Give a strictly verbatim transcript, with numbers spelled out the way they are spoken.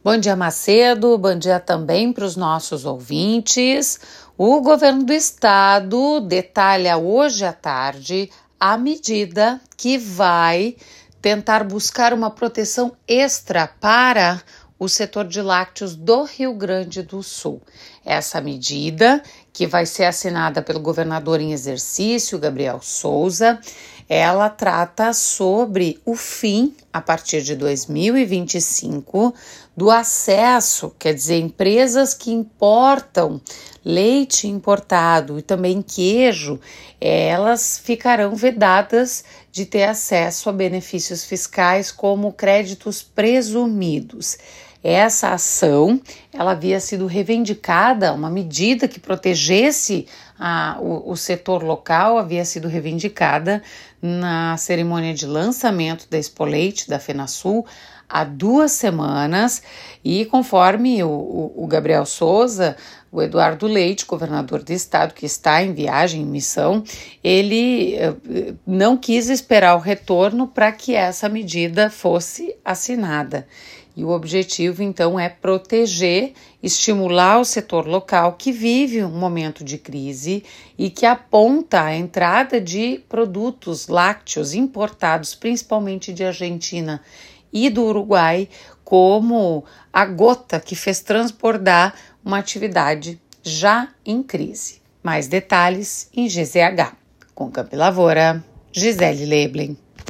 Bom dia, Macedo. Bom dia também para os nossos ouvintes. O governo do estado detalha hoje à tarde a medida que vai tentar buscar uma proteção extra para o setor de lácteos do Rio Grande do Sul. Essa medida, que vai ser assinada pelo governador em exercício, Gabriel Souza, ela trata sobre o fim, a partir de dois mil e vinte e cinco, do acesso, quer dizer, empresas que importam leite importado e também queijo, elas ficarão vedadas de ter acesso a benefícios fiscais como créditos presumidos. Essa ação, ela havia sido reivindicada, uma medida que protegesse a, o, o setor local, havia sido reivindicada na cerimônia de lançamento da Expo Leite da FenaSul há duas semanas e conforme o, o, o Gabriel Souza, o Eduardo Leite, governador do estado, que está em viagem, em missão, ele uh, não quis esperar o retorno para que essa medida fosse assinada. E o objetivo, então, é proteger, estimular o setor local que vive um momento de crise e que aponta a entrada de produtos lácteos importados, principalmente de Argentina e do Uruguai, como a gota que fez transbordar uma atividade já em crise. Mais detalhes em G Z H. Com Campo e Lavoura, Gisele Leblin.